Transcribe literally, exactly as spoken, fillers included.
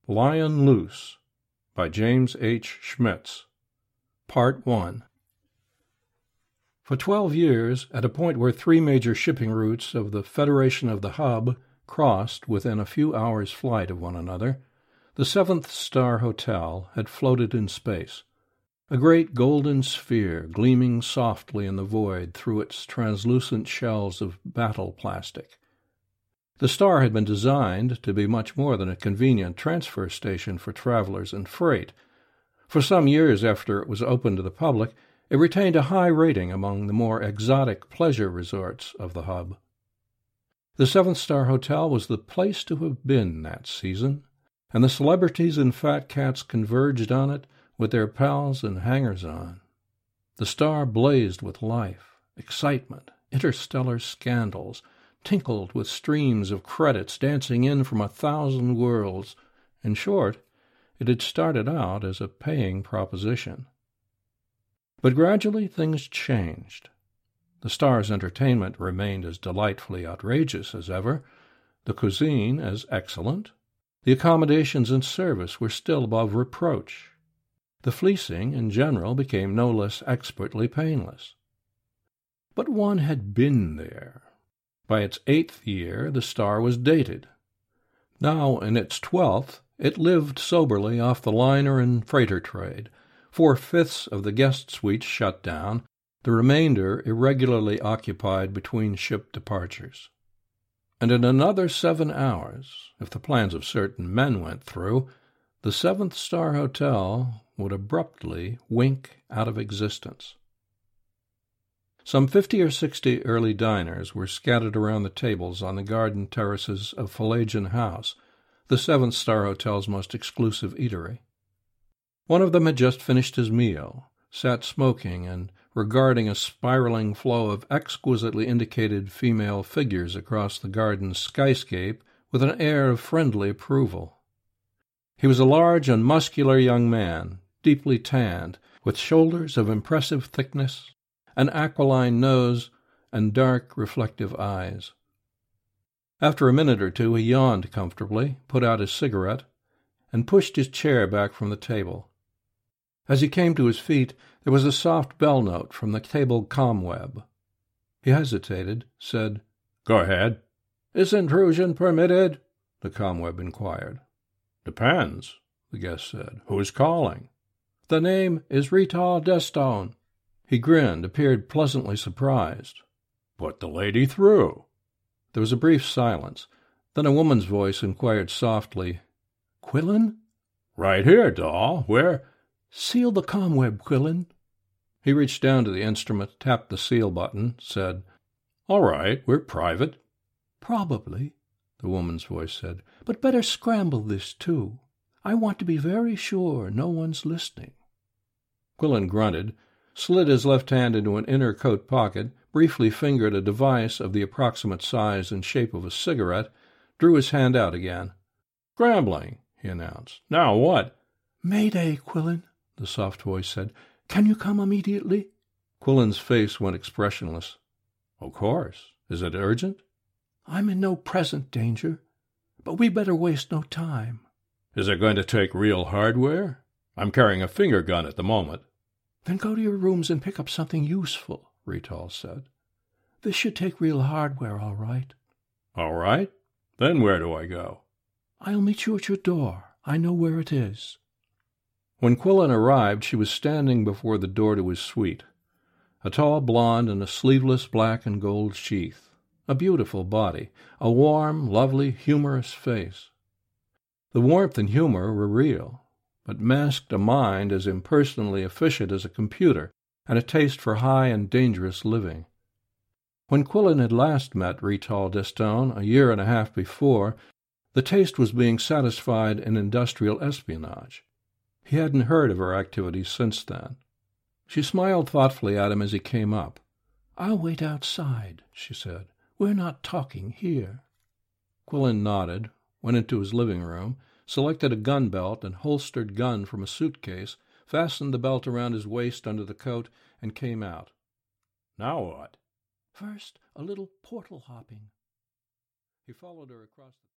Lion Loose by James H. Schmitz. Part one. For twelve years, at a point where three major shipping routes of the Federation of the Hub crossed within a few hours' flight of one another, the Seventh Star Hotel had floated in space, a great golden sphere gleaming softly in the void through its translucent shells of battle plastic. The Star had been designed to be much more than a convenient transfer station for travelers and freight. For some years after it was opened to the public, it retained a high rating among the more exotic pleasure resorts of the Hub. The Seventh Star Hotel was the place to have been that season, and the celebrities and fat cats converged on it with their pals and hangers-on. The Star blazed with life, excitement, interstellar scandals, tinkled with streams of credits dancing in from a thousand worlds. In short, it had started out as a paying proposition. But gradually things changed. The Star's entertainment remained as delightfully outrageous as ever, the cuisine as excellent, the accommodations and service were still above reproach. The fleecing, in general, became no less expertly painless. But one had been there. By its eighth year, the Star was dated. Now, in its twelfth, it lived soberly off the liner and freighter trade, four-fifths of the guest suites shut down, the remainder irregularly occupied between ship departures. And in another seven hours, if the plans of certain men went through, the Seventh Star Hotel would abruptly wink out of existence. Some fifty or sixty early diners were scattered around the tables on the garden terraces of Phallagian House, the Seventh Star Hotel's most exclusive eatery. One of them had just finished his meal, sat smoking and regarding a spiraling flow of exquisitely indicated female figures across the garden's skyscape with an air of friendly approval. He was a large and muscular young man, deeply tanned, with shoulders of impressive thickness, an aquiline nose, and dark, reflective eyes. After a minute or two he yawned comfortably, put out his cigarette, and pushed his chair back from the table. As he came to his feet, there was a soft bell note from the table comweb. He hesitated, said, "Go ahead." "Is intrusion permitted?" the comweb inquired. "Depends," the guest said. "Who's calling?" "The name is Rital Destone." He grinned, appeared pleasantly surprised. "Put the lady through." There was a brief silence. Then a woman's voice inquired softly, "Quillen?" "Right here, doll. Where—" "Seal the comweb, Quillen." He reached down to the instrument, tapped the seal button, said, "All right, we're private." "Probably," the woman's voice said, "but better scramble this, too. I want to be very sure no one's listening." Quillen grunted, slid his left hand into an inner coat pocket, briefly fingered a device of the approximate size and shape of a cigarette, drew his hand out again. "Scrambling," he announced. "Now what?" "Mayday, Quillen," the soft voice said. "Can you come immediately?" Quillen's face went expressionless. "Of course. Is it urgent?" "I'm in no present danger, but we better waste no time." "Is it going to take real hardware? I'm carrying a finger gun at the moment." "Then go to your rooms and pick up something useful," Rital said. "This should take real hardware, all right." "All right? Then where do I go?" "I'll meet you at your door. I know where it is." When Quillen arrived, she was standing before the door to his suite, a tall blonde in a sleeveless black and gold sheath, a beautiful body, a warm, lovely, humorous face. The warmth and humor were real, but masked a mind as impersonally efficient as a computer and a taste for high and dangerous living. When Quillen had last met Rital Destone, a year and a half before, the taste was being satisfied in industrial espionage. He hadn't heard of her activities since then. She smiled thoughtfully at him as he came up. "I'll wait outside," she said. "We're not talking here." Quillen nodded, went into his living room, selected a gun belt and holstered gun from a suitcase, fastened the belt around his waist under the coat, and came out. "Now what?" "First, a little portal hopping." He followed her across the